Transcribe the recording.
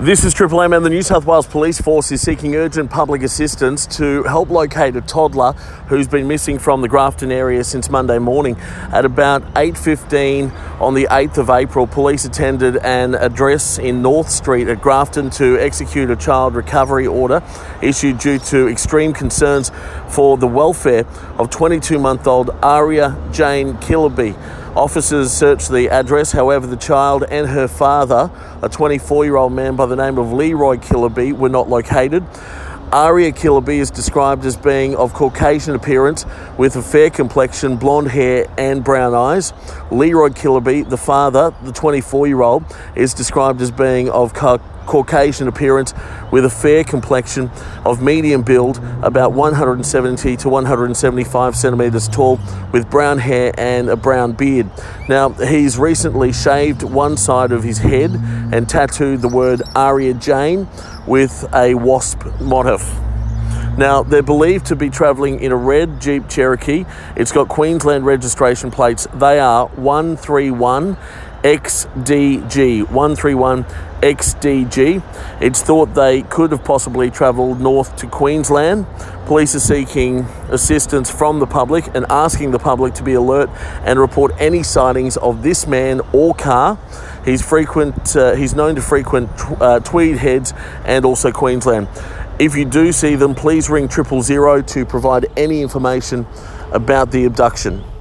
This is Triple M, and the New South Wales Police Force is seeking urgent public assistance to help locate a toddler who's been missing from the Grafton area since Monday morning. At about 8:15 on the 8th of April, police attended an address in North Street at Grafton to execute a child recovery order issued due to extreme concerns for the welfare of 22-month-old Aria Jane Killaby. Officers searched the address. However, the child and her father, a 24-year-old man by the name of Leroy Killaby, were not located. Aria Killaby is described as being of Caucasian appearance with a fair complexion, blonde hair and brown eyes. Leroy Killaby, the father, the 24-year-old, is described as being of Caucasian appearance with a fair complexion, of medium build, about 170 to 175 centimetres tall, with brown hair and a brown beard. Now, he's recently shaved one side of his head and tattooed the word Aria Jane with a wasp motif. Now, they're believed to be travelling in a red Jeep Cherokee. It's got Queensland registration plates. They are 131XDG. 131XDG. It's thought they could have possibly travelled north to Queensland. Police are seeking assistance from the public and asking the public to be alert and report any sightings of this man or car. He's known to frequent Tweed Heads and also Queensland. If you do see them, please ring 000 to provide any information about the abduction.